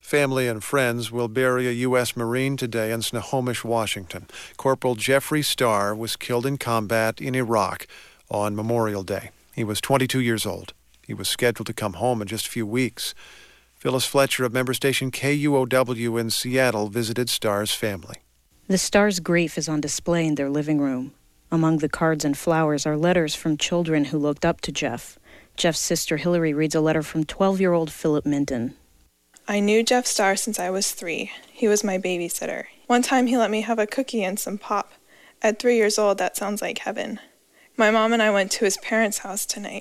Family and friends will bury a U.S. Marine today in Snohomish, Washington. Corporal Jeffrey Starr was killed in combat in Iraq on Memorial Day. He was 22 years old. He was scheduled to come home in just a few weeks. Phyllis Fletcher of member station KUOW in Seattle visited Starr's family. The Starr's grief is on display in their living room. Among the cards and flowers are letters from children who looked up to Jeff. Jeff's sister Hillary reads a letter from 12-year-old Philip Minden. I knew Jeff Starr since I was 3. He was my babysitter. One time he let me have a cookie and some pop. At 3 years old, that sounds like heaven. My mom and I went to his parents' house tonight.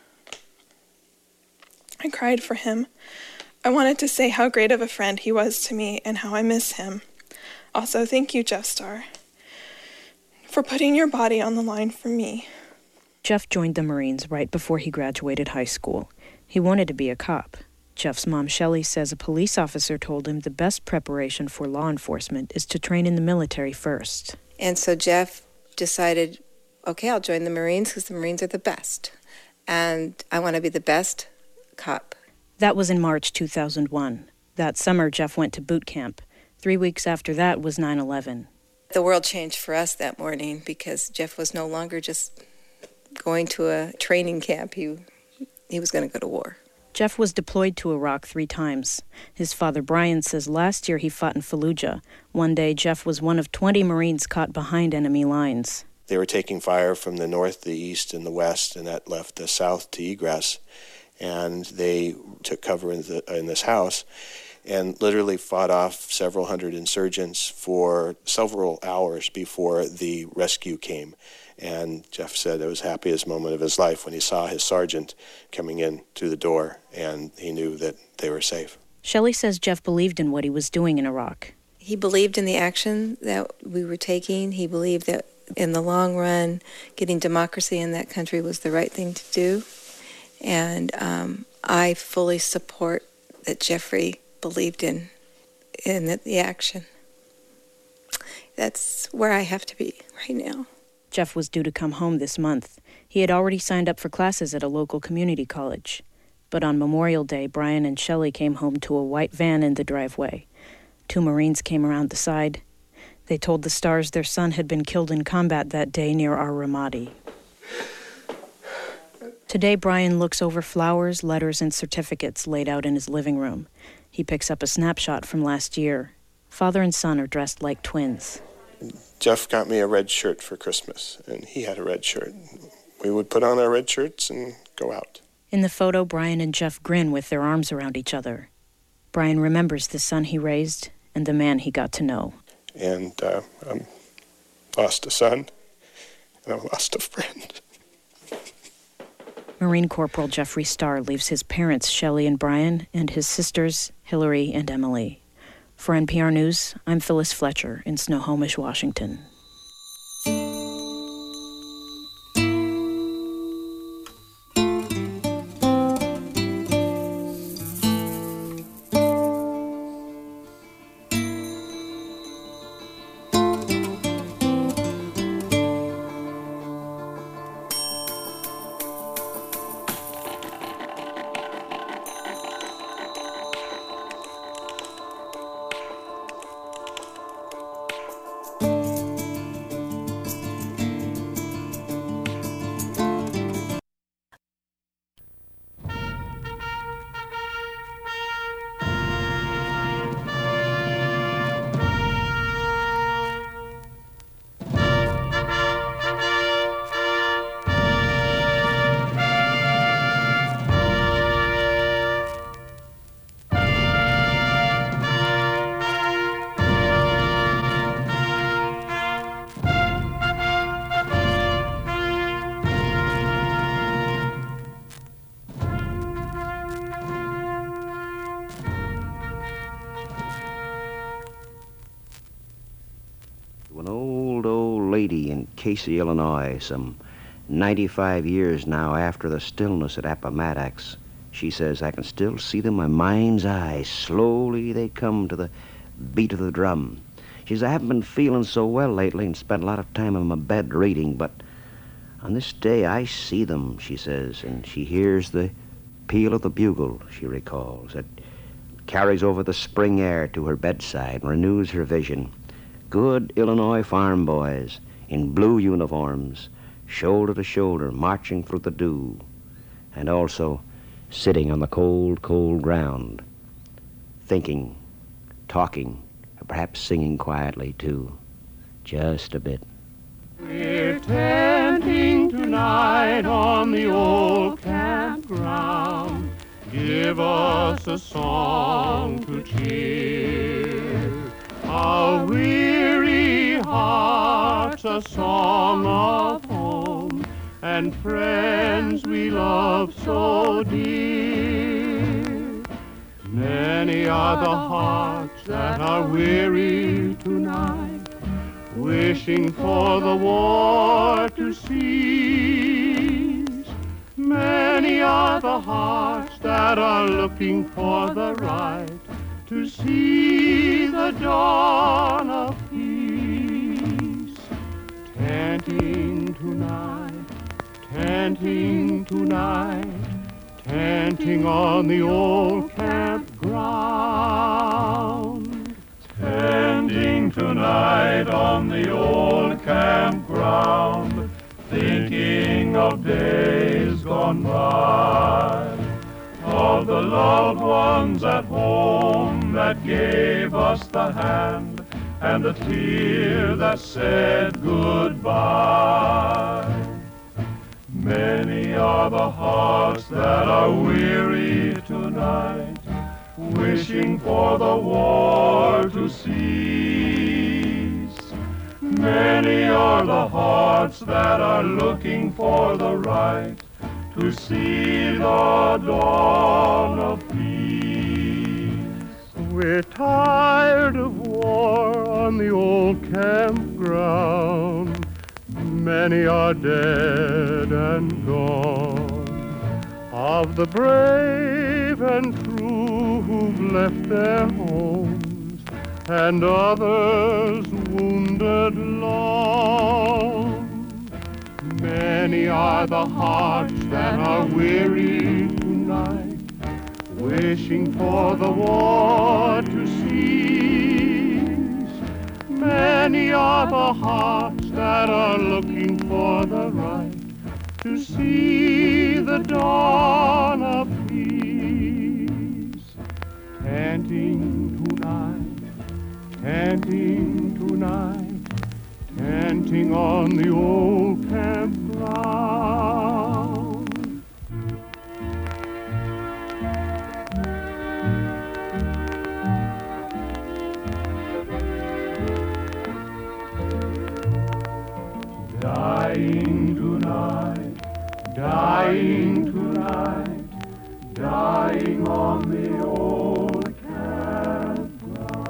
I cried for him. I wanted to say how great of a friend he was to me and how I miss him. Also, thank you, Jeff Starr, for putting your body on the line for me. Jeff joined the Marines right before he graduated high school. He wanted to be a cop. Jeff's mom, Shelley, says a police officer told him the best preparation for law enforcement is to train in the military first. And so Jeff decided, okay, I'll join the Marines because the Marines are the best. And I want to be the best cop. That was in March 2001. That summer, Jeff went to boot camp. 3 weeks after that was 9/11. The world changed for us that morning because Jeff was no longer just going to a training camp. He was going to go to war. Jeff was deployed to Iraq 3 times. His father, Brian, says last year he fought in Fallujah. One day, Jeff was one of 20 Marines caught behind enemy lines. They were taking fire from the north, the east, and the west, and that left the south to egress. And they took cover in this house and literally fought off several hundred insurgents for several hours before the rescue came. And Jeff said it was the happiest moment of his life when he saw his sergeant coming in through the door, and he knew that they were safe. Shelley says Jeff believed in what he was doing in Iraq. He believed in the action that we were taking. He believed that in the long run, getting democracy in that country was the right thing to do. And I fully support that Jeffrey believed in the action. That's where I have to be right now. Jeff was due to come home this month. He had already signed up for classes at a local community college. But on Memorial Day, Brian and Shelley came home to a white van in the driveway. 2 Marines came around the side. They told the Starrs their son had been killed in combat that day near Ar-Ramadi. Today, Brian looks over flowers, letters, and certificates laid out in his living room. He picks up a snapshot from last year. Father and son are dressed like twins. Jeff got me a red shirt for Christmas, and he had a red shirt. We would put on our red shirts and go out. In the photo, Brian and Jeff grin with their arms around each other. Brian remembers the son he raised and the man he got to know. And I lost a son, and I lost a friend. Marine Corporal Jeffrey Starr leaves his parents, Shelley and Brian, and his sisters, Hillary and Emily. For NPR News, I'm Phyllis Fletcher in Snohomish, Washington. In Casey, Illinois, some 95 years now after the stillness at Appomattox. She says, I can still see them in my mind's eye. Slowly they come to the beat of the drum. She says, I haven't been feeling so well lately and spent a lot of time in my bed reading, but on this day I see them, she says, and she hears the peal of the bugle, she recalls. That carries over the spring air to her bedside and renews her vision. Good Illinois farm boys in blue uniforms, shoulder to shoulder, marching through the dew, and also sitting on the cold, cold ground, thinking, talking, or perhaps singing quietly, too, just a bit. We're tenting tonight on the old campground. Give us a song to cheer our weary hearts, a song of home and friends we love so dear. Many are the hearts that are weary tonight, wishing for the war to cease. Many are the hearts that are looking for the right to see the dawn of peace. Tenting tonight, tenting tonight, tenting on the old campground. Tenting tonight on the old campground, thinking of days gone by, of the loved ones at home that gave us the hand and the tear that said goodbye. Many are the hearts that are weary tonight, wishing for the war to cease. Many are the hearts that are looking for the right to see the dawn of peace. We're tired of war on the old campground. Many are dead and gone. Of the brave and true who've left their homes, and others wounded long. Many are the hearts that are weary tonight, wishing for the war to cease. Many are the hearts that are looking for the right to see the dawn of peace. Tenting tonight, tenting tonight, tenting on the old campground. Dying tonight, dying tonight, dying on the old campground.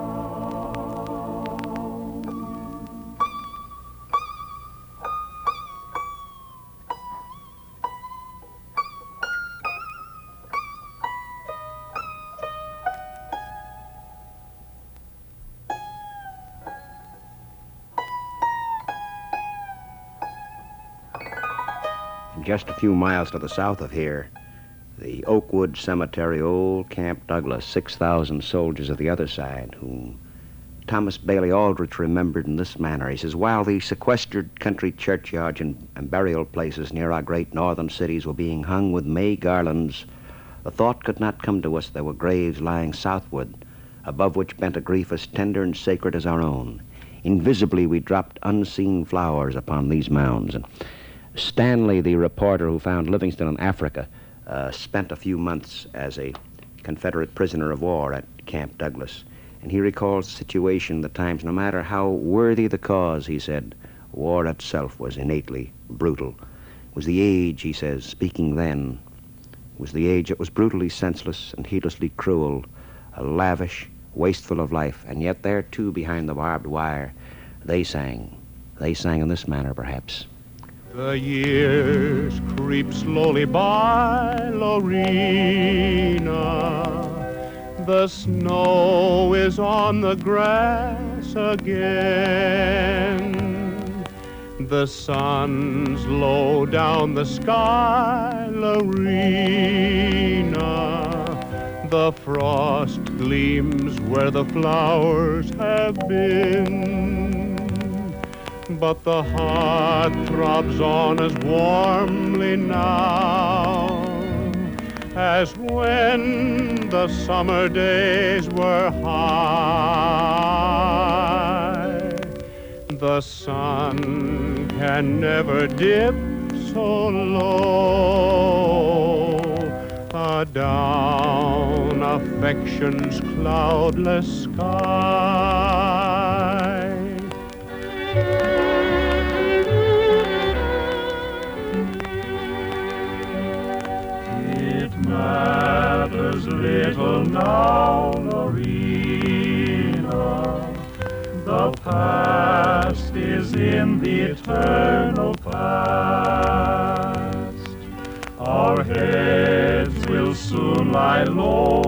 Just a few miles to the south of here, the Oakwood Cemetery, old Camp Douglas, 6,000 soldiers of the other side, whom Thomas Bailey Aldrich remembered in this manner. He says, while the sequestered country churchyards and burial places near our great northern cities were being hung with May garlands, the thought could not come to us there were graves lying southward, above which bent a grief as tender and sacred as our own. Invisibly we dropped unseen flowers upon these mounds. And Stanley, the reporter who found Livingston in Africa, spent a few months as a Confederate prisoner of war at Camp Douglas. And he recalls the situation, the times, no matter how worthy the cause, he said, war itself was innately brutal. It was the age, he says, speaking then, was the age that was brutally senseless and heedlessly cruel, lavish, wasteful of life. And yet there, too, behind the barbed wire, they sang in this manner, perhaps. The years creep slowly by, Lorena. The snow is on the grass again. The sun's low down the sky, Lorena. The frost gleams where the flowers have been, but the heart throbs on as warmly now as when the summer days were high. The sun can never dip so low adown affection's cloudless sky. It matters little now, Lorena. The past is in the eternal past. Our heads will soon lie low,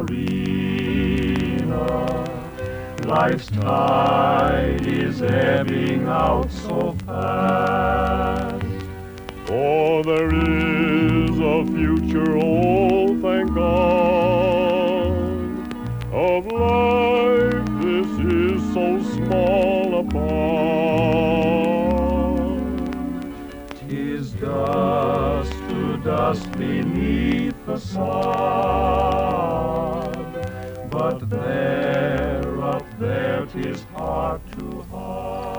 Lorena. Life's tide is ebbing out so fast. Oh, there is a future, oh, thank God. Of life, this is so small a part. 'Tis dust to dust beneath the sod, but there, up there, 'tis heart to heart.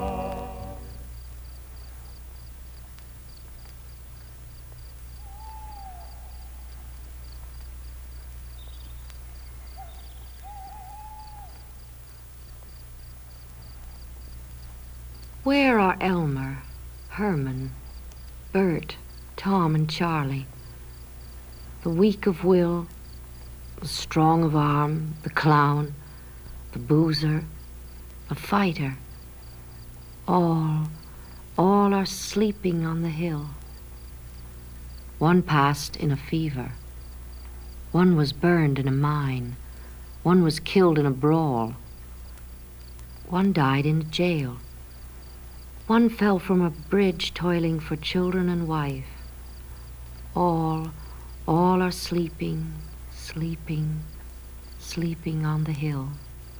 Where are Elmer, Herman, Bert, Tom, and Charlie? The weak of will, the strong of arm, the clown, the boozer, the fighter. All are sleeping on the hill. One passed in a fever. One was burned in a mine. One was killed in a brawl. One died in a jail. One fell from a bridge toiling for children and wife. All are sleeping, sleeping, sleeping on the hill.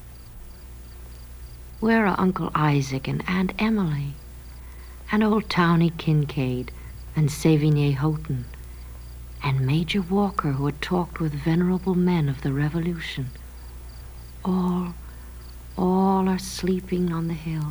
Where are Uncle Isaac and Aunt Emily, and old Townie Kincaid, and Sévigné Houghton, and Major Walker, who had talked with venerable men of the Revolution? All are sleeping on the hill.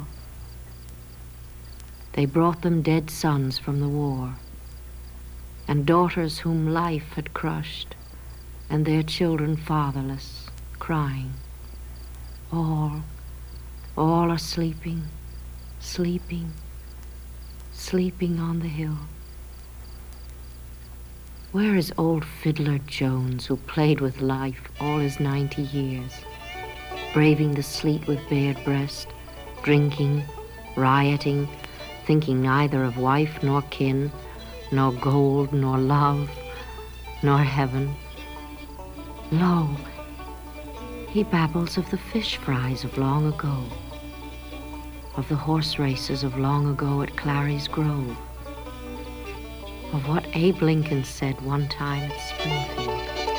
They brought them dead sons from the war, and daughters whom life had crushed, and their children fatherless, crying. All are sleeping, sleeping, sleeping on the hill. Where is old Fiddler Jones, who played with life all his 90 years, braving the sleet with bared breast, drinking, rioting, thinking neither of wife nor kin, nor gold, nor love, nor heaven? Lo, he babbles of the fish fries of long ago, of the horse races of long ago at Clary's Grove, of what Abe Lincoln said one time at Springfield.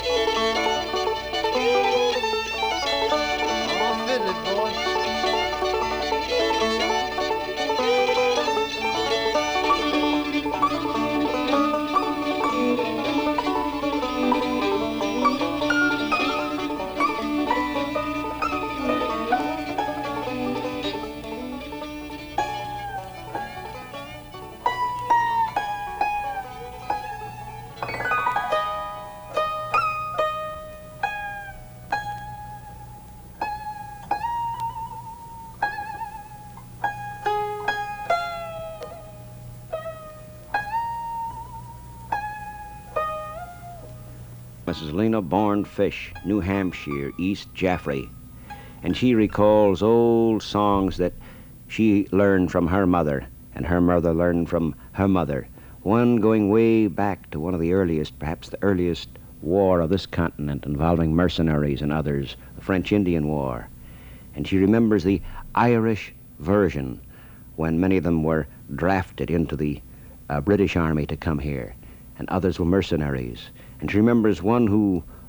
Mrs. Lena Bourne Fish, New Hampshire, East Jaffrey. And she recalls old songs that she learned from her mother, and her mother learned from her mother. One going way back to one of the earliest, perhaps the earliest war of this continent involving mercenaries and others, the French-Indian War. And she remembers the Irish version when many of them were drafted into the British Army to come here, and others were mercenaries. And she remembers one who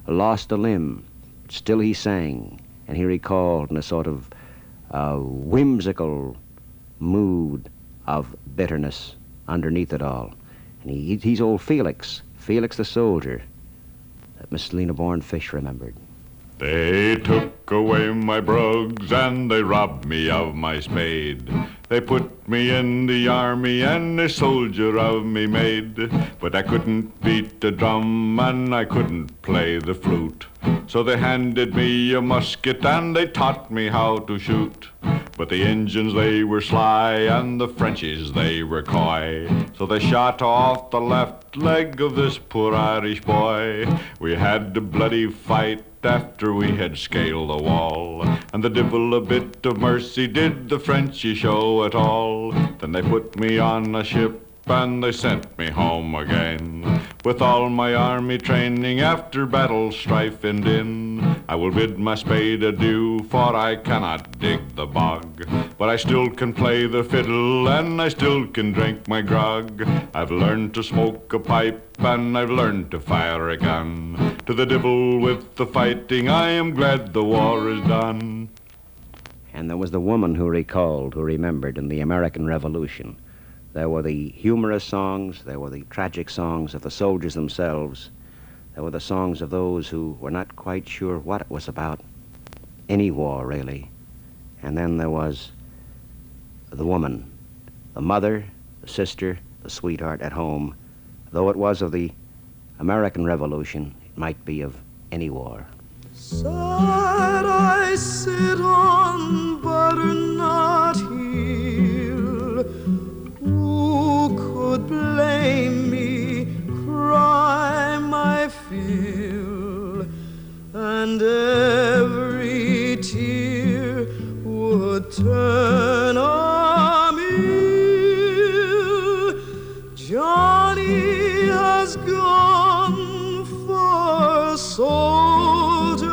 lost a limb. Still he sang, and he recalled in a sort of whimsical mood of bitterness underneath it all. And he's old Felix the soldier, that Miss Lena Bourne Fish remembered. They took away my brogues and they robbed me of my spade. They put me in the army and a soldier of me made. But I couldn't beat the drum and I couldn't play the flute. So they handed me a musket and they taught me how to shoot. But the Injuns, they were sly, and the Frenchies, they were coy. So they shot off the left leg of this poor Irish boy. We had a bloody fight after we had scaled the wall, and the divil a bit of mercy did the Frenchies show at all. Then they put me on a ship and they sent me home again. With all my army training after battle strife and din, I will bid my spade adieu, for I cannot dig the bog. But I still can play the fiddle and I still can drink my grog. I've learned to smoke a pipe and I've learned to fire a gun. To the devil with the fighting, I am glad the war is done. And there was the woman who recalled, who remembered in the American Revolution. There were the humorous songs, there were the tragic songs of the soldiers themselves, there were the songs of those who were not quite sure what it was about, any war really. And then there was the woman, the mother, the sister, the sweetheart at home. Though it was of the American Revolution, it might be of any war. Sad I sit on butternut hill. Who could blame me, cry my fill, and every tear would turn a mill. Johnny has gone for a soldier.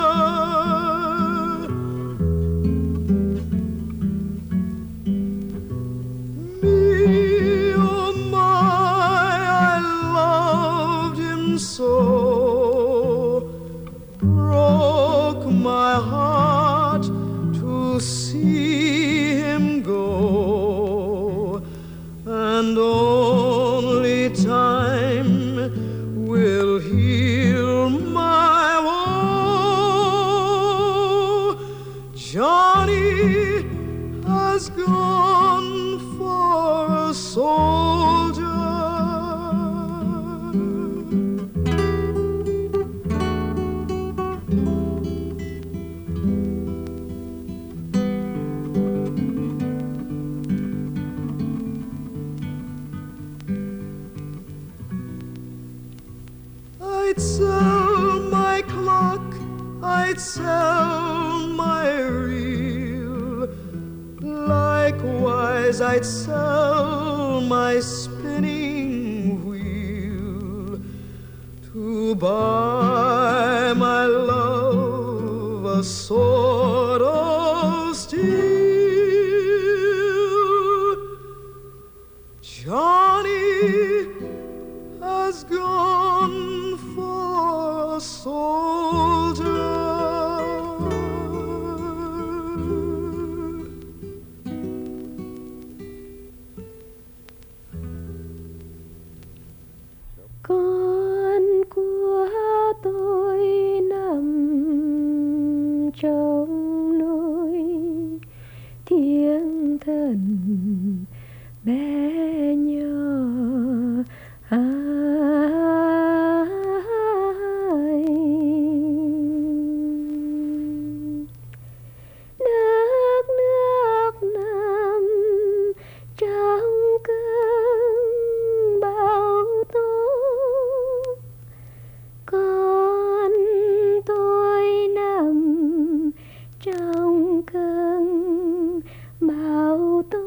Me, oh my, I loved him so. Broke my heart to see him go, and only time will heal my woe. Johnny has gone for a soldier. I'd sell my clock, I'd sell my reel. Likewise I'd sell my spinning wheel to buy my love a sword of steel. Johnny has gone for a soldier. Con của tôi nằm trong nỗi thiêng thần bé nhỏ. Nước nằm trong cơn bão tố, con tôi nằm trong cơn bão tố.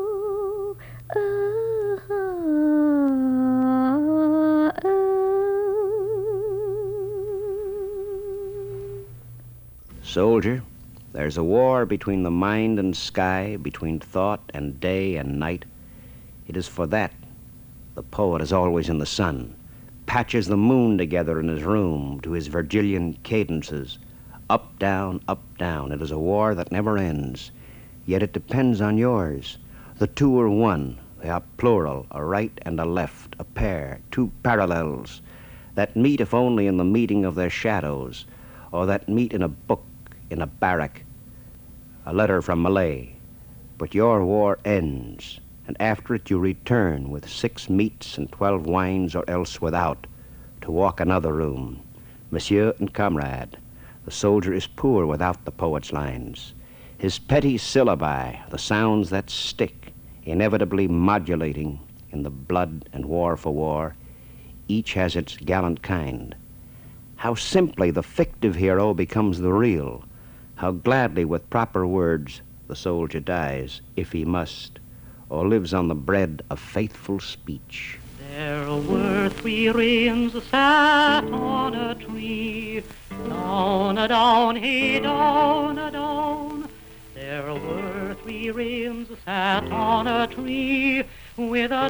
Soldier, there's a war between the mind and sky, between thought and day and night. It is for that the poet is always in the sun, patches the moon together in his room to his Virgilian cadences. Up, down, it is a war that never ends. Yet it depends on yours. The two are one. They are plural, a right and a left, a pair, two parallels, that meet if only in the meeting of their shadows, or that meet in a book, in a barrack, a letter from Malay. But your war ends, and after it you return with 6 meats and 12 wines, or else without, to walk another room. Monsieur and comrade, the soldier is poor without the poet's lines. His petty syllabi, the sounds that stick, inevitably modulating in the blood and war for war, each has its gallant kind. How simply the fictive hero becomes the real. How gladly with proper words the soldier dies, if he must, or lives on the bread of faithful speech. There were 3 wrens sat on a tree, down a down, hey down a down. There were 3 wrens sat on a tree with a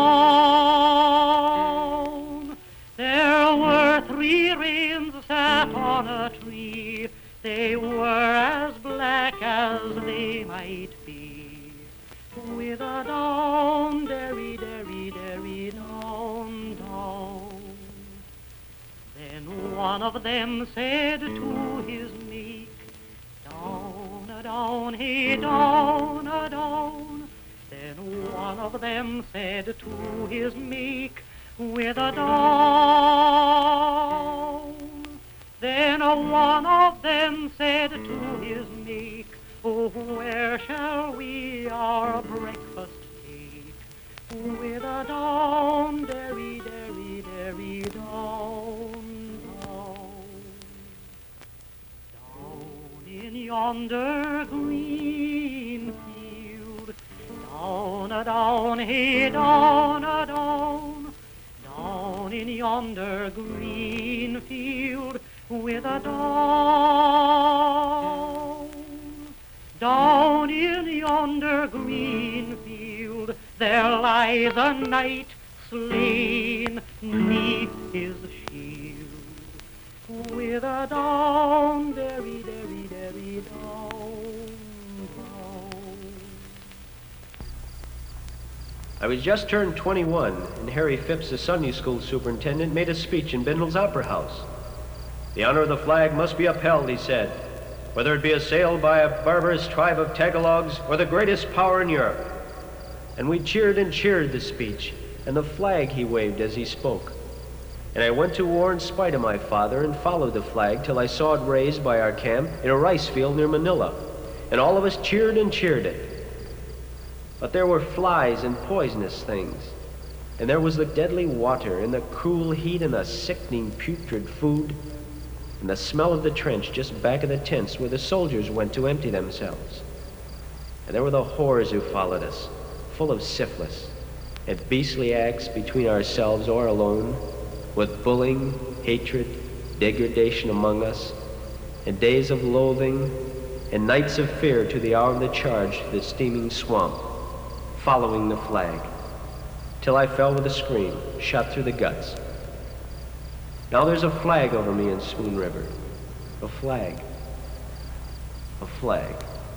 down. There were 3 wrens sat on a tree. They were as black as they might be, with a down, derry, derry, derry, down, down. Then one of them said to his mate, down, a down, hey, down, a down. Then one of them said to his mate, with a down. Then one of them said to his mate, oh, where shall we our breakfast take? With a down, derry, derry, derry, down, down. Down in yonder green field, down a down, hey, down a down. Down in yonder green field, with a down. Down in yonder green field, there lies a knight slain 'neath his shield, with a down, derry, derry, derry, down, down. I was just turned 21, and Harry Phipps, the Sunday school superintendent, made a speech in Bindle's Opera House. The honor of the flag must be upheld, he said, whether it be assailed by a barbarous tribe of Tagalogs or the greatest power in Europe. And we cheered and cheered the speech, and the flag he waved as he spoke. And I went to war in spite of my father and followed the flag till I saw it raised by our camp in a rice field near Manila, and all of us cheered and cheered it. But there were flies and poisonous things, and there was the deadly water and the cruel heat and the sickening putrid food, and the smell of the trench just back of the tents where the soldiers went to empty themselves. And there were the whores who followed us, full of syphilis, and beastly acts between ourselves or alone, with bullying, hatred, degradation among us, and days of loathing, and nights of fear to the hour of the charge to the steaming swamp, following the flag, till I fell with a scream, shot through the guts. Now there's a flag over me in Spoon River. A flag. A flag.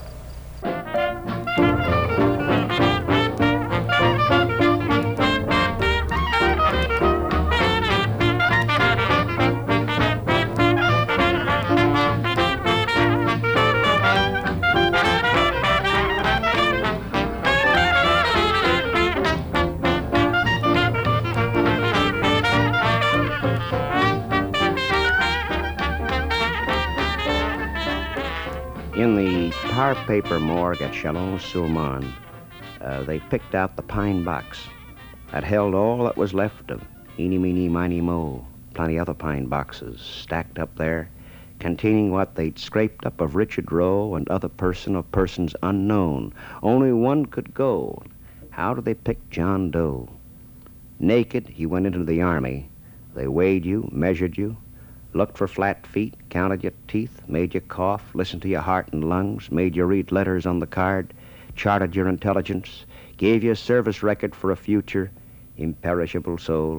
In the tar paper morgue at Chalon-sur-Marne, they picked out the pine box that held all that was left of Eeny, Meeny, Miny, Mo. Plenty other pine boxes stacked up there, containing what they'd scraped up of Richard Roe and other person or persons unknown. Only one could go. How did they pick John Doe? Naked, he went into the army. They weighed you, measured you, looked for flat feet, counted your teeth, made you cough, listened to your heart and lungs, made you read letters on the card, charted your intelligence, gave you a service record for a future imperishable soul,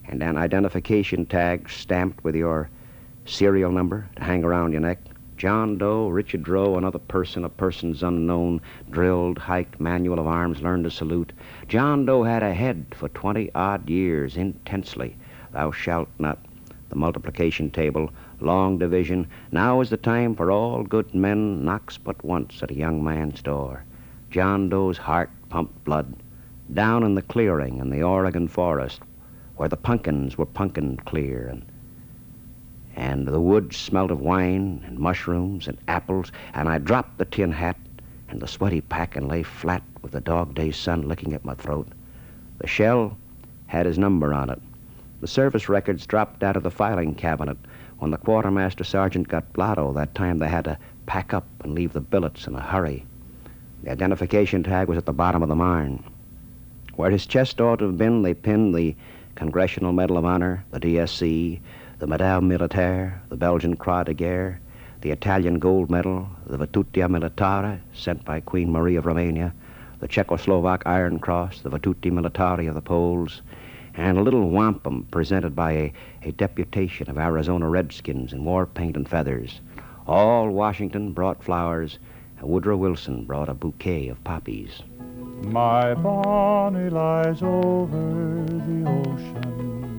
and an identification tag stamped with your serial number to hang around your neck. John Doe, Richard Roe, another person, a person's unknown, drilled, hiked, manual of arms, learned to salute. John Doe had a head for 20-odd years, intensely. Thou shalt not. The multiplication table, long division. Now is the time for all good men knocks but once at a young man's door. John Doe's heart pumped blood. Down in the clearing in the Oregon forest, where the pumpkins were pumpkin clear, and the woods smelled of wine and mushrooms and apples, and I dropped the tin hat and the sweaty pack and lay flat with the dog-day sun licking at my throat. The shell had his number on it. The service records dropped out of the filing cabinet when the quartermaster sergeant got blotto. That time they had to pack up and leave the billets in a hurry. The identification tag was at the bottom of the marn. Where his chest ought to have been, they pinned the Congressional Medal of Honor, the DSC, the Medal Militaire, the Belgian Croix de Guerre, the Italian Gold Medal, the Virtutia Militare, sent by Queen Marie of Romania, the Czechoslovak Iron Cross, the Virtuti Militari of the Poles, and a little wampum presented by a deputation of Arizona Redskins in war paint and feathers. All Washington brought flowers, and Woodrow Wilson brought a bouquet of poppies. My Bonnie lies over the ocean.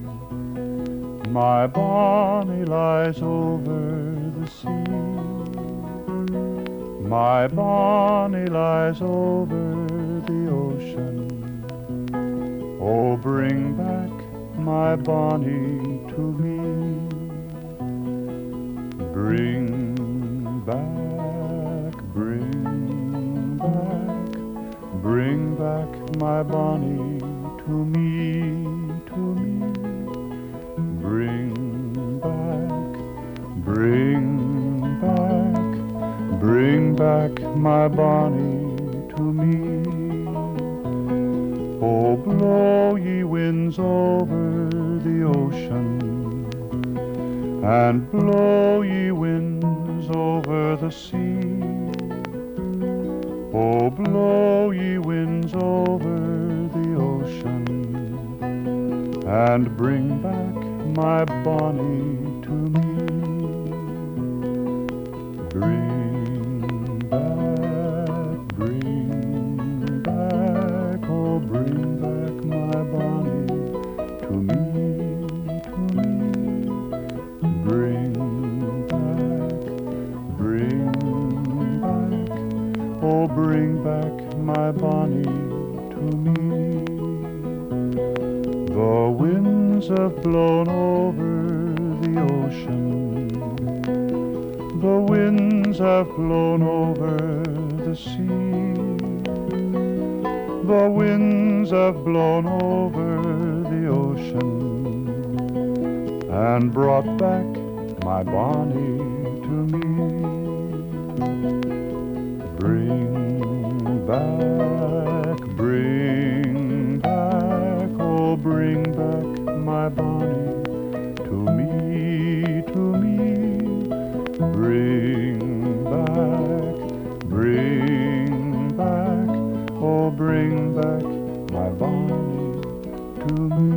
My Bonnie lies over the sea. My Bonnie lies over the ocean. Oh, bring back my Bonnie to me. Bring back, bring back, bring back my Bonnie to me, to me. Bring back, bring back, bring back my Bonnie to me. Oh, blow ye winds over the ocean, and blow ye winds over the sea. Oh, blow ye winds over the ocean, and bring back my Bonnie to me. Bring back, bring back, oh, bring back my Bonnie to me, to me. Bring back, oh, bring back my Bonnie to me. The winds have blown over the ocean. The winds have blown over the sea. The winds have blown over the ocean and brought back my Bonnie to me. Bring back, oh, bring back my Bonnie to me, to me. Bring back, oh, bring back my Bonnie to me.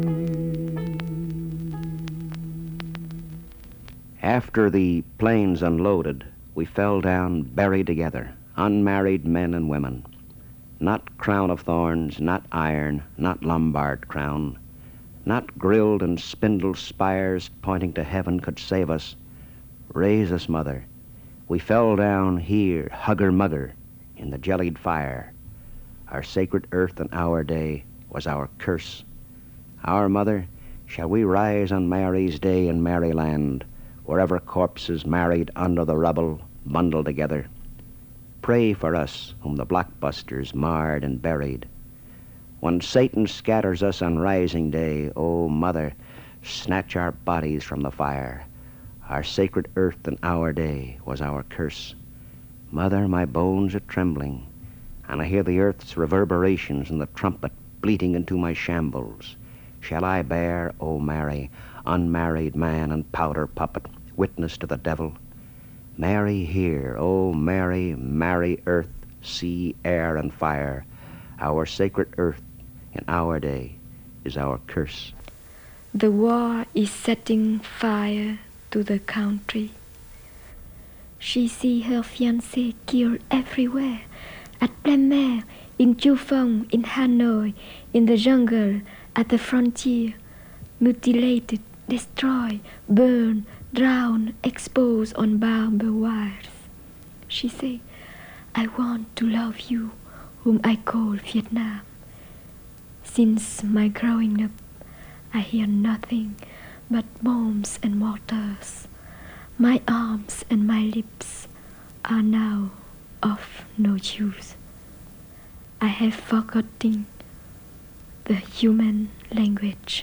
After the planes unloaded, we fell down buried together, unmarried men and women. Not crown of thorns, not iron, not Lombard crown, not grilled and spindle spires pointing to heaven could save us. Raise us, Mother. We fell down here, hugger-mugger, in the jellied fire. Our sacred earth and our day was our curse. Our Mother, shall we rise on Mary's day in Maryland, wherever corpses married under the rubble, bundled together? Pray for us whom the blockbusters marred and buried. When Satan scatters us on rising day, O Mother, snatch our bodies from the fire. Our sacred earth and our day was our curse. Mother, my bones are trembling, and I hear the earth's reverberations and the trumpet bleating into my shambles. Shall I bear, O Mary, unmarried man and powder puppet, witness to the devil? Mary, hear, O Mary, marry earth, sea, air, and fire. Our sacred earth in our day is our curse. The war is setting fire to the country. She see her fiancé killed everywhere, at plein mer, in Chufeng, in Hanoi, in the jungle, at the frontier, mutilated, destroyed, burned, drowned, exposed on barbed wires. She say, I want to love you, whom I call Vietnam. Since my growing up, I hear nothing but bombs and mortars. My arms and my lips are now of no use. I have forgotten the human language.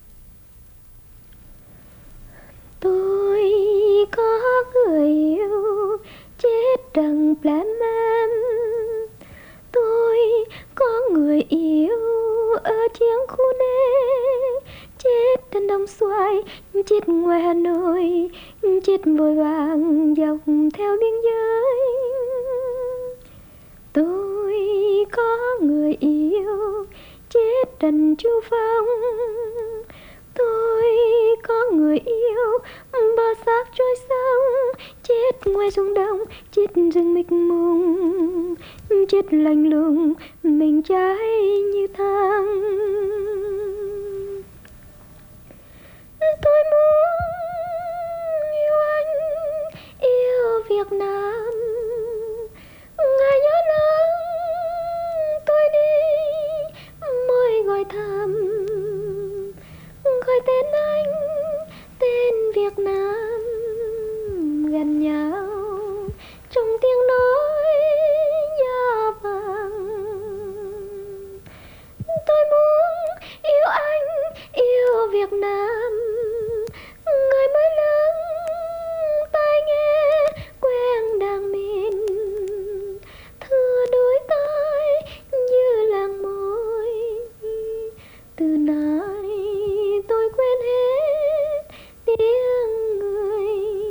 Tôi có người yêu chết đằng plan man. Tôi có người yêu ở chiến khu nê, chết trên Đông Xoài, chết ngoài Hà Nội, chết vội vàng dọc theo biên giới. Tôi có người yêu chết trần Chu Phong. Tôi có người yêu bờ xác trôi sông, chết ngoài ruộng đồng, chết rừng mịt mùng, chết lạnh lùng mình cháy như than. Tôi muốn yêu anh, yêu Việt Nam. Ngày nhớ nắng tôi đi, môi gọi thầm, gọi tên anh, tên Việt Nam gần nhau trong tiếng nói nhà vàng. Tôi muốn yêu anh, yêu Việt Nam. Người mới lớn tai nghe quen đàn miền, thưa đôi tai như làng môi. Từ nay tôi quên hết tiếng người.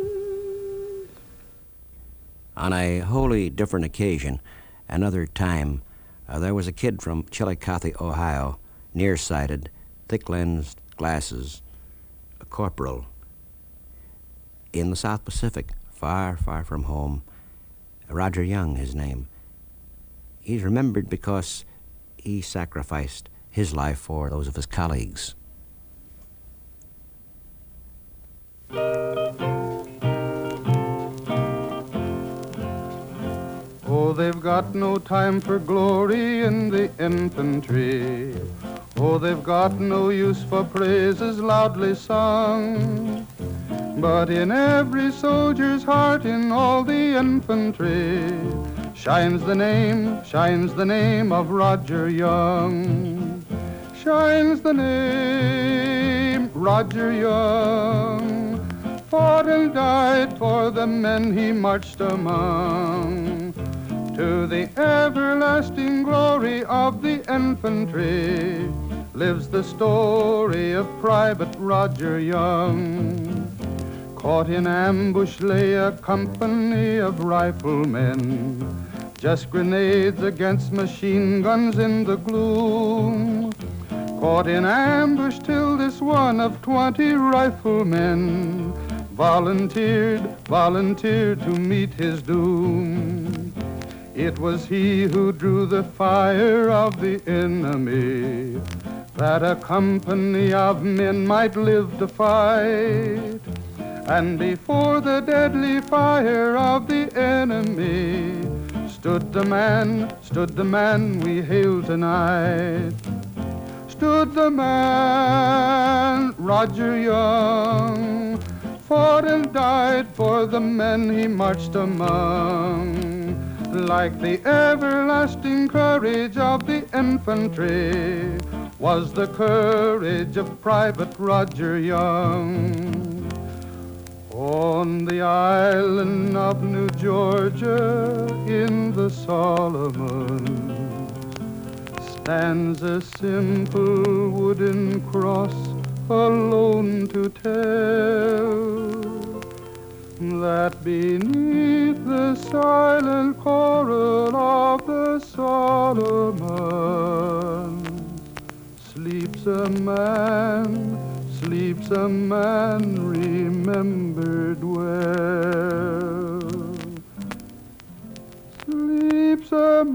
On a wholly different occasion, another time, there was a kid from Chillicothe, Ohio, nearsighted, thick-lensed glasses, a corporal, in the South Pacific, far, far from home. Roger Young, his name. He's remembered because he sacrificed his life for those of his colleagues. Oh, they've got no time for glory in the infantry. Oh, they've got no use for praises loudly sung. But in every soldier's heart, in all the infantry, shines the name of Roger Young. Shines the name, Roger Young. Fought and died for the men he marched among. To the everlasting glory of the infantry lives the story of Private Roger Young. Caught in ambush lay a company of riflemen, just grenades against machine guns in the gloom. Caught in ambush till this one of 20 riflemen volunteered to meet his doom. It was he who drew the fire of the enemy, that a company of men might live to fight. And before the deadly fire of the enemy stood the man we hail tonight. Stood the man, Roger Young, fought and died for the men he marched among. Like the everlasting courage of the infantry was the courage of Private Roger Young. On the island of New Georgia in the Solomons stands a simple wooden cross alone to tell that beneath the silent coral of the Solomons sleeps a man sleeps a man remembered well. Sleeps a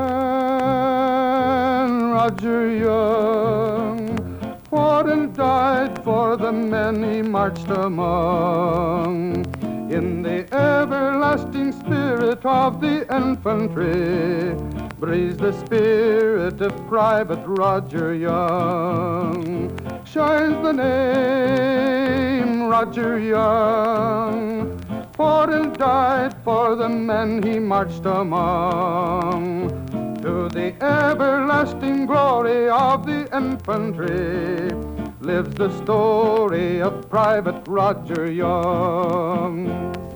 man, Roger Young, fought and died for the men he marched among. In the everlasting spirit of the infantry breathes the spirit of Private Roger Young. Shines the name Roger Young, fought and died for the men he marched among. To the everlasting glory of the infantry lives the story of Private Roger Young.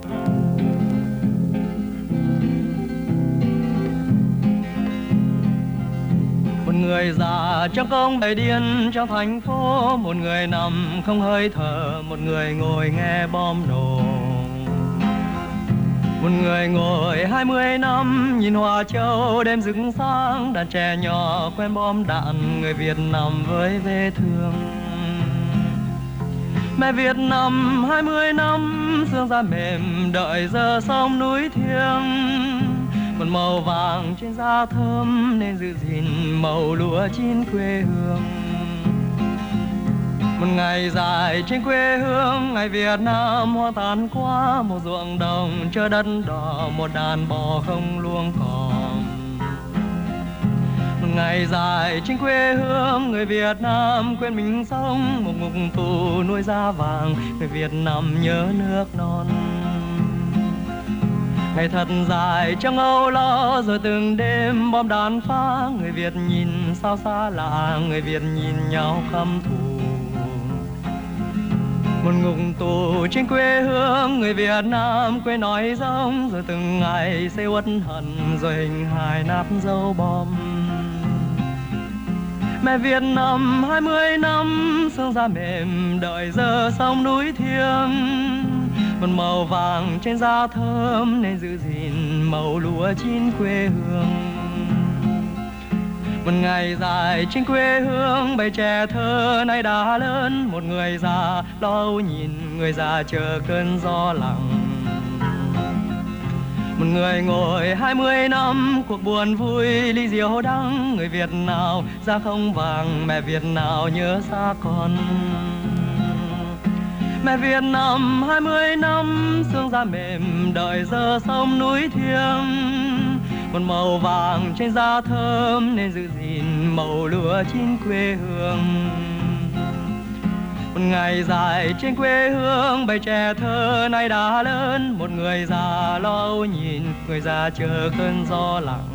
Một người già trong công đại điên trong thành phố, một người nằm không hơi thở, một người ngồi nghe bom nổ. Một người ngồi 20 năm nhìn Hoa Châu đêm rực sáng, đàn trẻ nhỏ quen bom đạn, người Việt nằm với vết thương. Mẹ Việt nằm 20 năm, xương da mềm đợi giờ sông núi thiêng. Một màu vàng trên da thơm nên giữ gìn màu lúa chín quê hương. Một ngày dài trên quê hương, ngày Việt Nam hoa tàn qua, một ruộng đồng chờ đất đỏ, một đàn bò không luống cỏ. Một ngày dài trên quê hương, người Việt Nam quên mình sống, một ngục tù nuôi da vàng, người Việt Nam nhớ nước non. Ngày thật dài trong âu lo, rồi từng đêm bom đạn phá, người Việt nhìn sao xa lạ, người Việt nhìn nhau căm thù. Một ngục tù trên quê hương, người Việt Nam quên nói giống, rồi từng ngày xây uất hận, rồi hình hài nát dấu bom. Mẹ Việt Nam 20 năm, xương da mềm đợi giờ sông núi thiêng. Một màu vàng trên da thơm nên giữ gìn màu lúa chín quê hương. Một ngày dài trên quê hương, bầy trẻ thơ nay đã lớn, một người già lo âu nhìn, người già chờ cơn gió lặng. Một người ngồi 20 năm, cuộc buồn vui ly rượu đắng, người Việt nào da không vàng, mẹ Việt nào nhớ xa con. Mẹ Việt Nam 20 năm, xương da mềm đợi giờ sông núi thiêng. Một màu vàng trên da thơm nên giữ gìn màu lúa chín quê hương. Một ngày dài trên quê hương, bầy trẻ thơ nay đã lớn, một người già lo âu nhìn, người già chờ cơn gió lặng.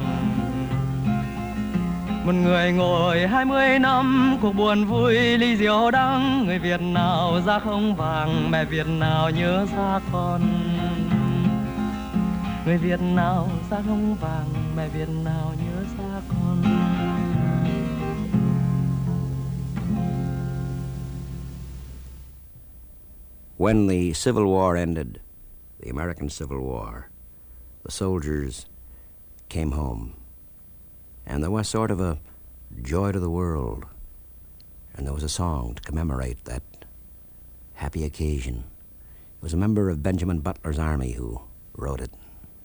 Một người ngồi 20 năm, cuộc buồn vui ly rượu đắng, người Việt nào da không vàng, mẹ Việt nào nhớ xa con. Người Việt nào da không vàng, mẹ Việt nào nhớ xa con. When the Civil War ended, the American Civil War, the soldiers came home. And there was sort of a joy to the world. And there was a song to commemorate that happy occasion. It was a member of Benjamin Butler's army who wrote it.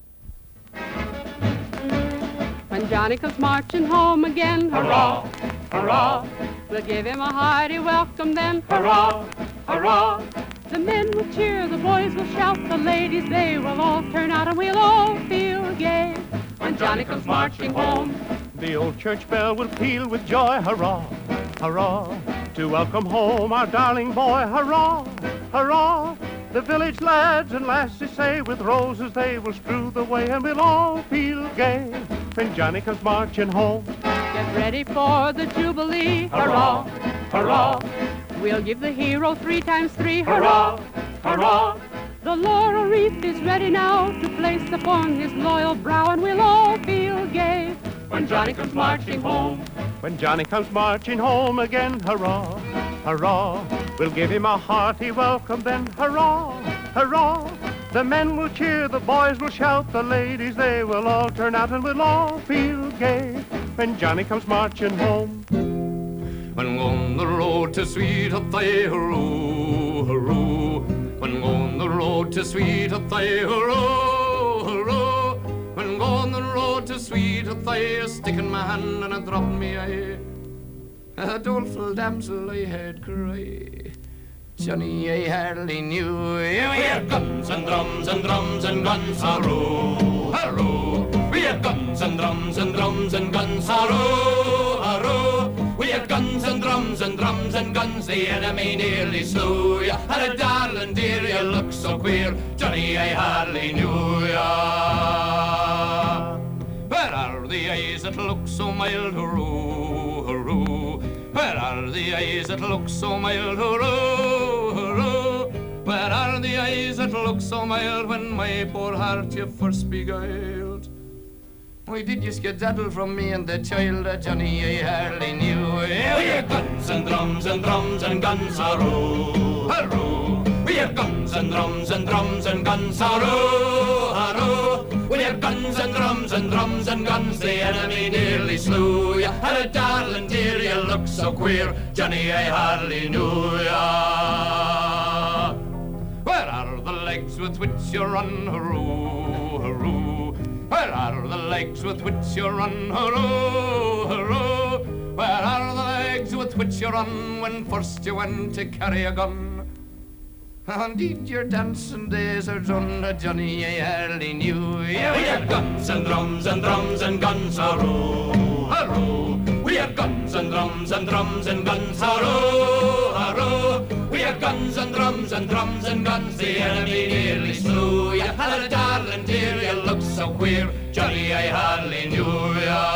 When Johnny comes marching home again, hurrah, hurrah, we'll give him a hearty welcome then, hurrah, hurrah. The men will cheer, the boys will shout, the ladies, they will all turn out and we'll all feel gay. When Johnny comes marching home, the old church bell will peal with joy, hurrah, hurrah, to welcome home our darling boy, hurrah, hurrah. The village lads and lassies say with roses they will strew the way and we'll all feel gay when Johnny comes marching home. Get ready for the Jubilee, hurrah, hurrah. We'll give the hero 3 times 3, hurrah, hurrah. The laurel wreath is ready now to place upon his loyal brow and we'll all feel gay when Johnny comes marching home. When Johnny comes marching home again, hurrah, hurrah. We'll give him a hearty welcome then, hurrah, hurrah. The men will cheer, the boys will shout, the ladies, they will all turn out and we'll all feel gay when Johnny comes marching home. When on the road to sweet Athy, hurroo, hurroo. When on the road to sweet Athy, hurroo, hurroo. When on the road to sweet Athy, a stick in my hand and a drop in me eye. A doleful damsel I heard cry. Johnny, I hardly knew. We had guns and drums and drums and guns, hurroo, hurroo. We had guns and drums and drums and guns, hurroo, hurroo. We had guns and drums and drums and guns, the enemy nearly slew ya. And a darling dear, you look so queer, Johnny, I hardly knew ya. Where are the eyes that look so mild, hurroo, hurroo? Where are the eyes that look so mild, hurroo, hurroo? Where are the eyes that look so mild when my poor heart you first beguiled? Why did you skedaddle from me and the child, Johnny, I hardly knew? We had guns and drums and drums and guns, hurroo, hurroo. We had guns and drums and drums and guns, hurroo, hurroo. We had guns and drums and drums and guns, the enemy nearly slew ya. And a darling dear, you look so queer, Johnny, I hardly knew ya. Where are the legs with which you run, hurroo, hurroo? Where are the legs with which you run, hurroo, hurroo? Where are the legs with which you run when first you went to carry a gun? Indeed, your dancing days are done, Johnny, I hardly knew. Yeah, we had guns and drums and drums and guns, hurroo, hurroo. We had guns and drums and drums and guns, hurroo, hurroo. We had guns and drums and drums and guns, the enemy nearly slew ya. And a darling dear, you look so queer, Johnny, I hardly knew ya.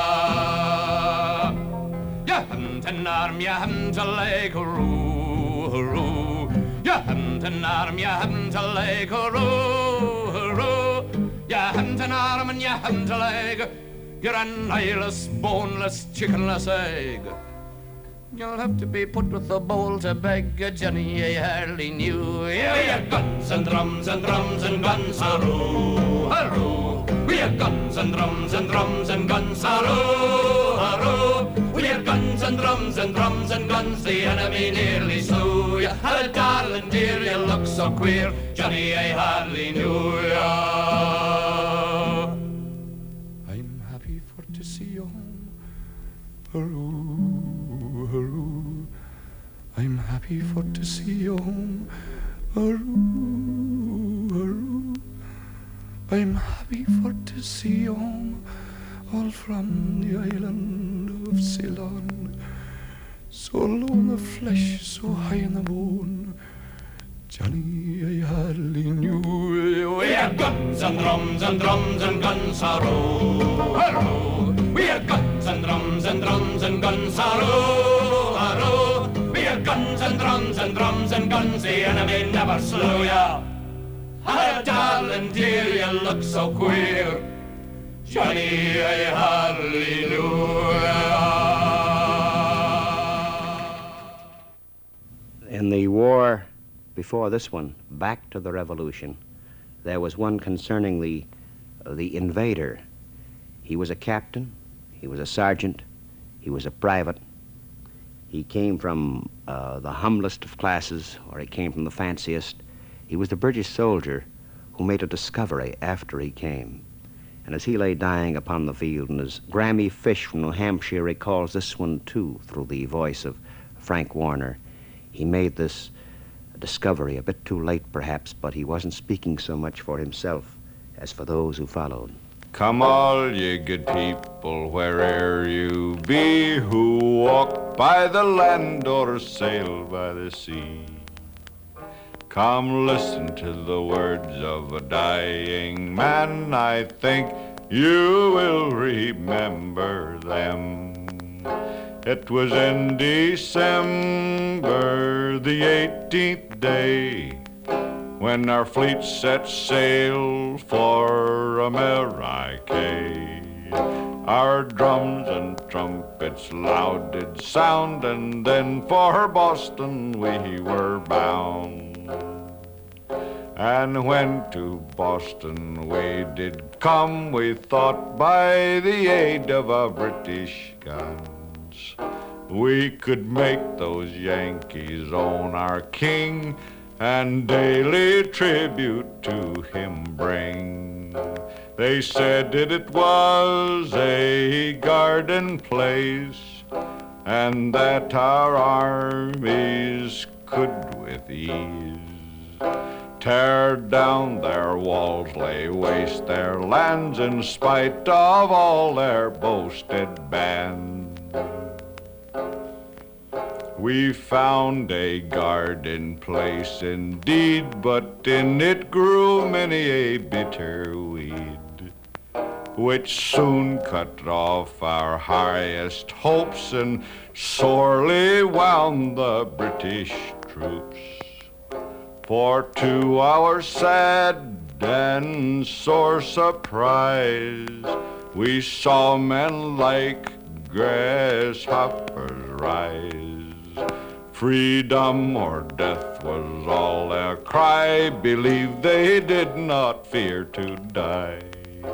You hadn't an arm, you hadn't a leg, hurroo, hurroo. You hadn't an arm, you hadn't a leg, hurroo, hurroo. You hadn't an arm and you hadn't a leg. You're an eyeless, boneless, chickenless egg. You'll have to be put with a bowl to beg, Johnny, I hardly knew. Yeah, we had guns and drums and drums and guns, hurroo, hurroo. We had guns and drums and drums and guns, hurroo, hurroo. We had guns and drums and drums and guns, the enemy nearly slew ya. And a darling dear, you look so queer, Johnny, I hardly knew ya. I'm happy for to see you home, hurroo, hurroo. I'm happy for to see you home, hurroo, hurroo. I'm happy for to see you home, all from the island of Ceylon. So low in the flesh, so high in the bone, Johnny, I hardly knew. We had guns and drums and drums and guns, hurroo, hurroo. We had guns and drums and drums and guns, hurroo, hurroo. We had guns and drums and drums and guns, the enemy never slew ya. Ah, darling dear, you look so queer, Johnny, I hardly knew ya. In the war before this one, back to the Revolution, there was one concerning the invader. He was a captain, he was a sergeant, he was a private. He came from the humblest of classes, or he came from the fanciest. He was the British soldier who made a discovery after he came. And as he lay dying upon the field, and as Grammy Fish from New Hampshire recalls this one too through the voice of Frank Warner, he made this discovery a bit too late perhaps, but he wasn't speaking so much for himself as for those who followed. Come all ye good people, where'er you be, who walk by the land or sail by the sea. Come listen to the words of a dying man, I think you will remember them. It was in December, the 18th day, when our fleet set sail for America. Our drums and trumpets loud did sound, and then for Boston we were bound. And when to Boston we did come, we thought by the aid of our British guns we could make those Yankees own our king and daily tribute to him bring. They said it was a garden place, and that our armies could with ease tear down their walls, lay waste their lands in spite of all their boasted band. We found a garden place indeed, but in it grew many a bitter weed, which soon cut off our highest hopes and sorely wound the British troops. For to our sad and sore surprise, we saw men like grasshoppers rise. Freedom or death was all their cry, believe they did not fear to die.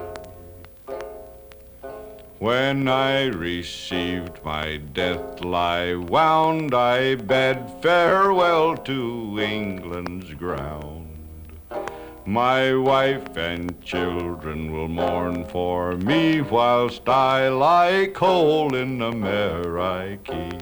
When I received my death lie wound, I bade farewell to England's ground. My wife and children will mourn for me, whilst I lie cold in America.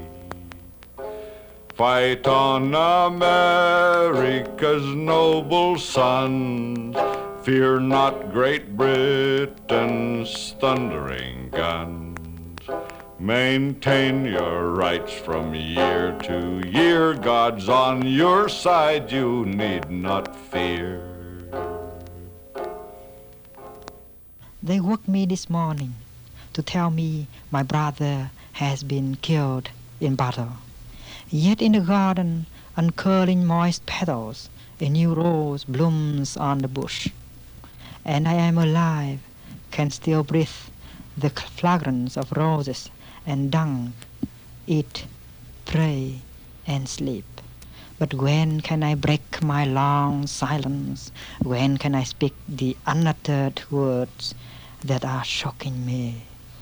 Fight on, America's noble sons, fear not Great Britain's thundering guns. Maintain your rights from year to year. God's on your side, you need not fear. They woke me this morning to tell me my brother has been killed in battle. Yet in the garden, uncurling moist petals, a new rose blooms on the bush. And I am alive, can still breathe the fragrance of roses and dung, eat, pray, and sleep. But when can I break my long silence? When can I speak the unuttered words that are shocking me?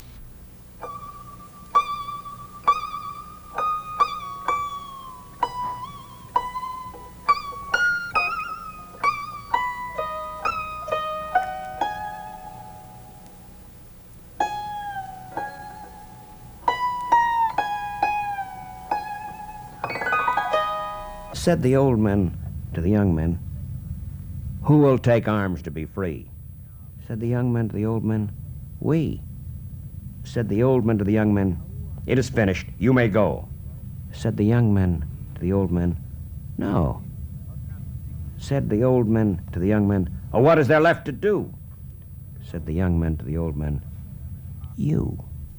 Said the old men to the young men, "Who will take arms to be free?" Said the young men to the old men, "We." Said the old men to the young men, "It is finished. You may go." Said the young men to the old men, "No." Said the old men to the young men, "Oh, what is there left to do?" Said the young men to the old men, "You."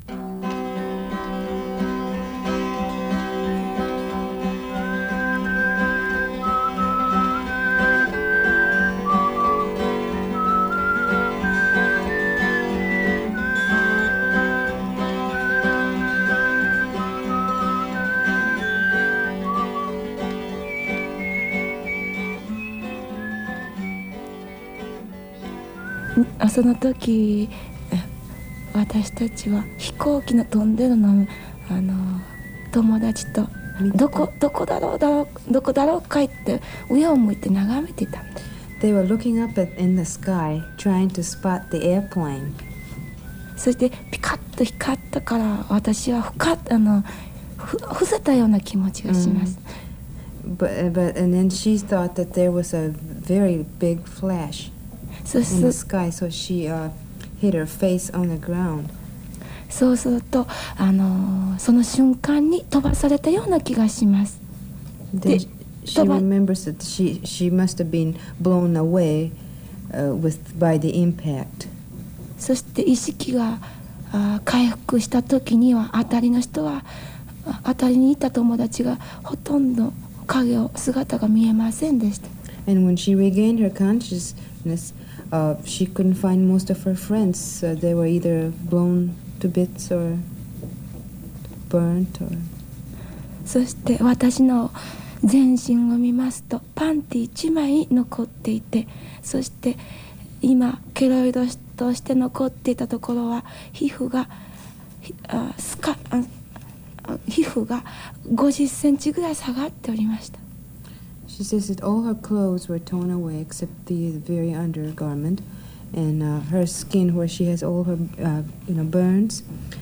その時私たちは飛行機の飛んでるの友達とどこだろうかいって上を向いて眺めてたんだ。 They were looking up in the sky, trying to spot the airplane. そしてピカッと光ったから私は伏せたような気持ちがします。 And then she thought that there was a very big flash in the sky, so she hit her face on the ground. そうするとその瞬間に飛ばされたような気がします。 Then she remembers that she must have been blown away by the impact. そして意識が回復した時には辺りにいた友達がほとんど姿が見えませんでした。 And when she regained her consciousness, she couldn't find most of her friends. They were either blown to bits or burnt. そして私の全身を見ますとパンティ1枚残っていて、そして今ケロイドとして残っていたところは皮膚が皮膚が50センチぐらい下がっておりました。 She says that all her clothes were torn away except the very undergarment, and her skin, where she has all her burns,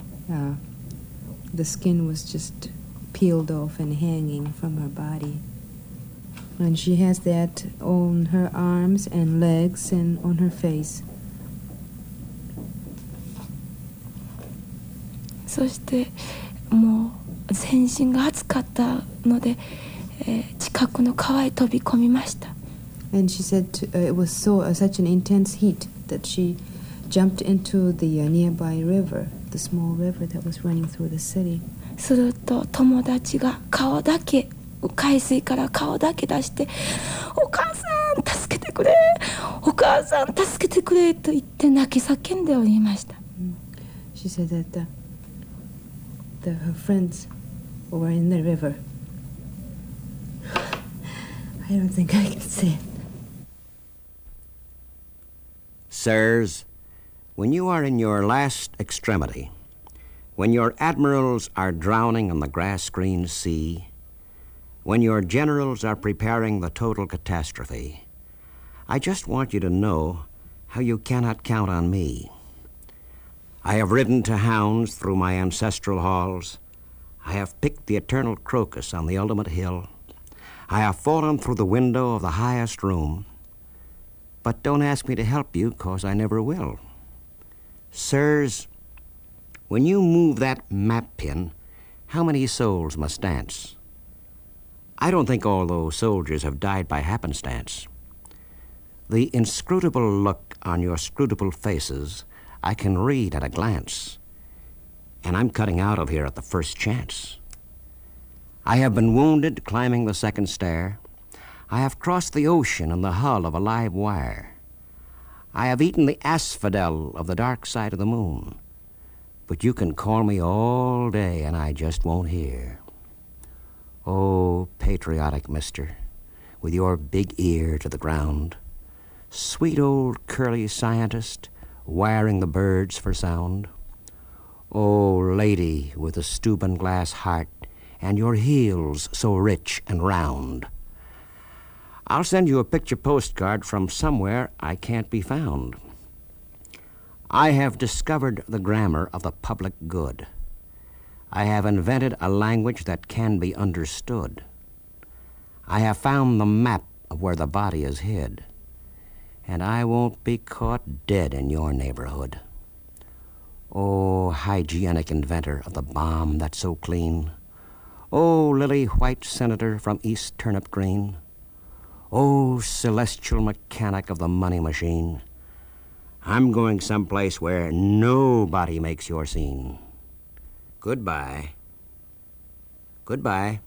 the skin was just peeled off and hanging from her body. And she has that on her arms and legs and on her face. そしてもう全身が熱かったので、近くの川へ飛び込みました。 And she said it was such an intense heat that she jumped into the nearby river, the small river that was running through the city. すると友達が顔だけ、海水から顔だけ出して「お母さん助けてくれ、お母さん助けてくれ」と言って泣き叫んでおりました。 She said that her friends were in the river. I don't think I can say it. Sirs, when you are in your last extremity, when your admirals are drowning on the grass-green sea, when your generals are preparing the total catastrophe, I just want you to know how you cannot count on me. I have ridden to hounds through my ancestral halls. I have picked the eternal crocus on the ultimate hill. I have fallen through the window of the highest room. But don't ask me to help you, 'cause I never will. Sirs, when you move that map pin, how many souls must dance? I don't think all those soldiers have died by happenstance. The inscrutable look on your scrutable faces I can read at a glance, and I'm cutting out of here at the first chance. I have been wounded climbing the second stair. I have crossed the ocean in the hull of a live wire. I have eaten the asphodel of the dark side of the moon. But you can call me all day and I just won't hear. Oh, patriotic mister, with your big ear to the ground, sweet old curly scientist, wiring the birds for sound. Oh, lady with the Steuben glass heart and your heels so rich and round. I'll send you a picture postcard from somewhere I can't be found. I have discovered the grammar of the public good. I have invented a language that can be understood. I have found the map of where the body is hid, and I won't be caught dead in your neighborhood. Oh, hygienic inventor of the bomb that's so clean. Oh, lily-white senator from East Turnip Green. Oh, celestial mechanic of the money machine. I'm going someplace where nobody makes your scene. Goodbye. Goodbye.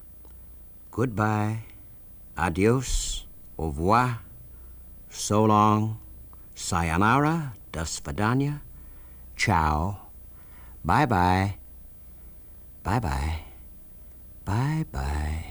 Goodbye. Adios. Au revoir. So long. Sayonara. Do svidaniya. Ciao. Bye-bye. Bye-bye. Bye-bye.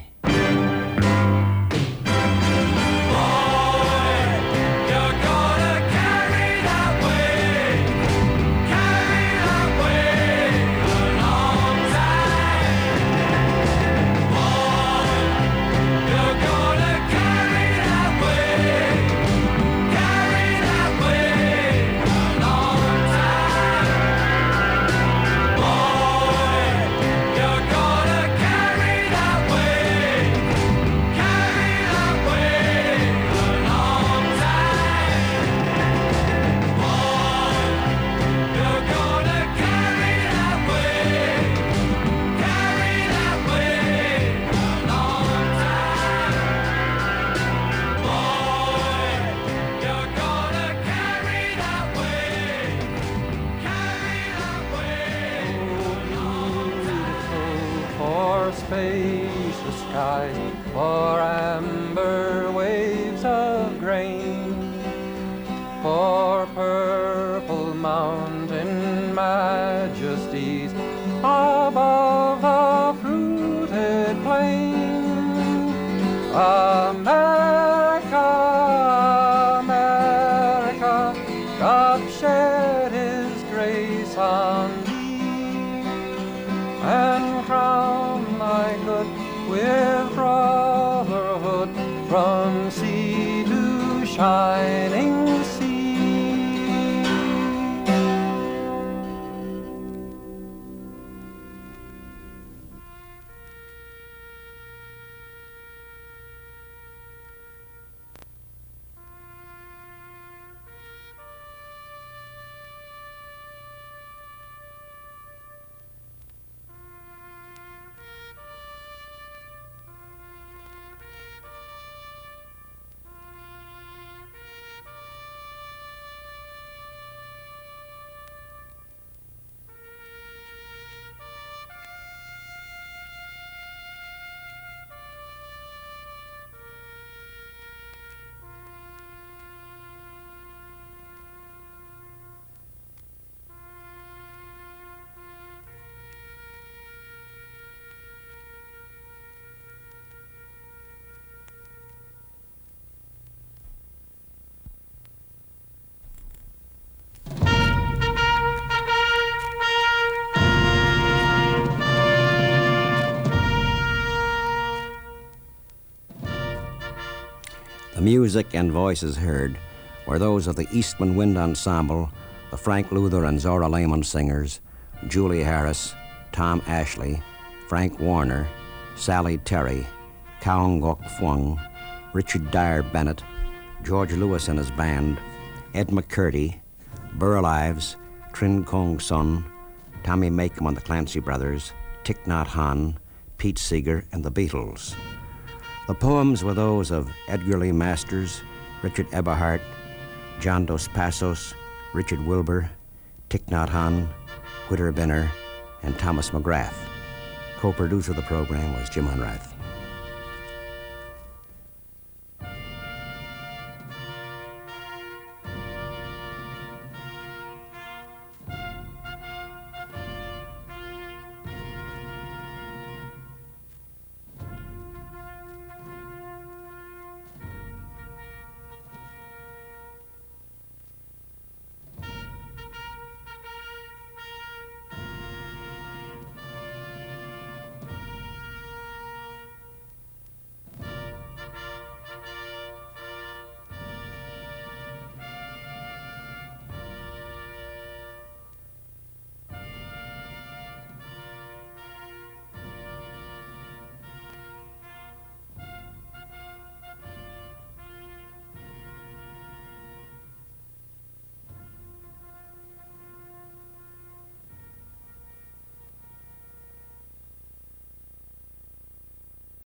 Spacious skies, for amber waves of grain, for purple mountain majesties above a fruited plain. America, America, God shed His grace on thee, and shining sea. The music and voices heard were those of the Eastman Wind Ensemble, the Frank Luther and Zora Lehman Singers, Julie Harris, Tom Ashley, Frank Warner, Sally Terry, Kaung Gok Fwung, Richard Dyer Bennett, George Lewis and his band, Ed McCurdy, Burl Ives, Trin Kong Sun, Tommy Makem and the Clancy Brothers, Thich Nhat Hanh, Pete Seeger, and the Beatles. The poems were those of Edgar Lee Masters, Richard Eberhardt, John Dos Passos, Richard Wilbur, Thich Nhat Hanh, Whitter Benner, and Thomas McGrath. Co-producer of the program was Jim Unrath.